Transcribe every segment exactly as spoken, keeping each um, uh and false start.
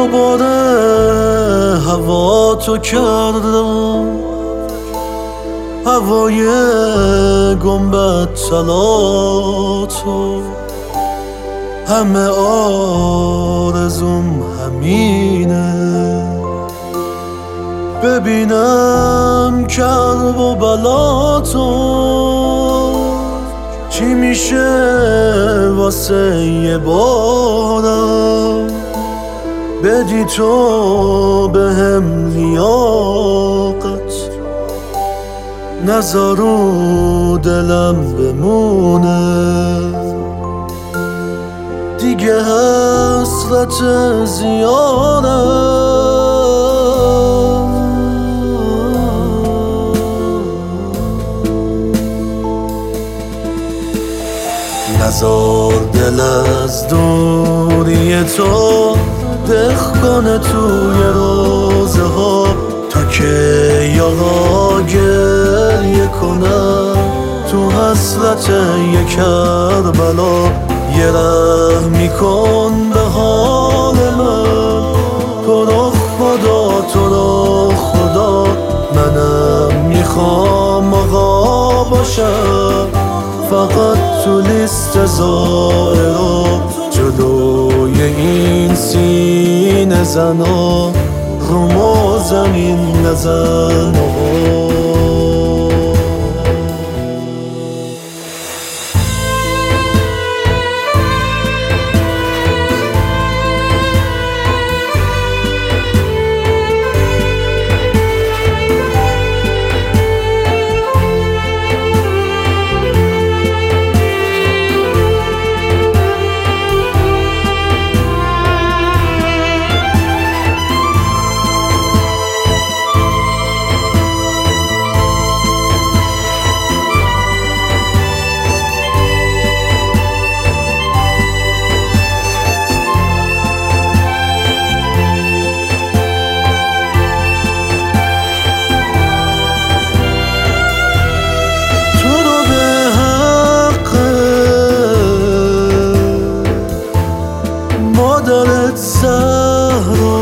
دوباره هوا تو کردم، هوای گنبد طلا تو. همه آرزوم همینه، ببینم کرب و بلا تو. چی میشه واسه یه بارم بدی تو به هم لیاقت، نذارو دلم بمونه دیگه حسرت زیادم. نذار دل از دوری تو دخ کنه توی روزه ها، تا که یاها گریه کنم تو حسرت یک کربلا. یه رحمی کن به حال من، تو رو خدا تو رو خدا. منم میخوام آقا باشم، فقط تو لیست زائرا جلوی این سینه زنا رومو زمین نزن. مادرت زهرا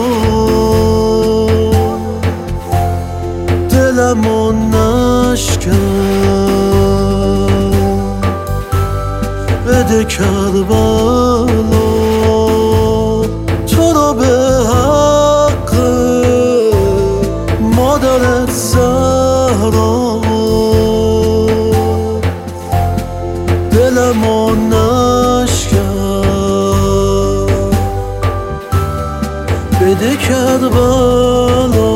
دلمو نشکن، بده کربلا تو رو به حق مادرت زهرا. دلمو نشکن بده کربلا.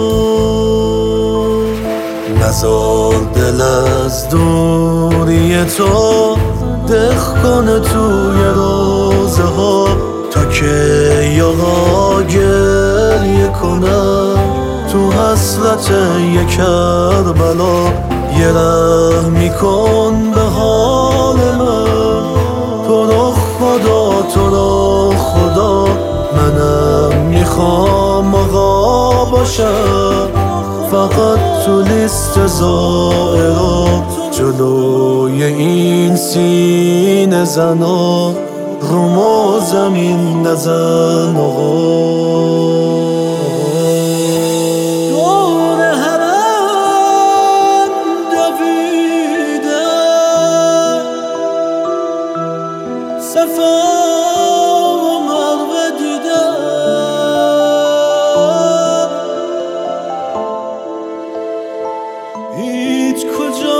نذار دل از دوری تو دخ کنه توی روزه ها، تا که یاها گریه کنم تو حسرت یک کربلا. یه رحمی کن به حال من، تو رو خدا تو رو خدا. منم میخوام آقا باشم، فقط تو لیست زائرا جلوی این سینه زنا رومو زمین نزن. دور حرم دویده صفا و مروه دیده، هیچ کجا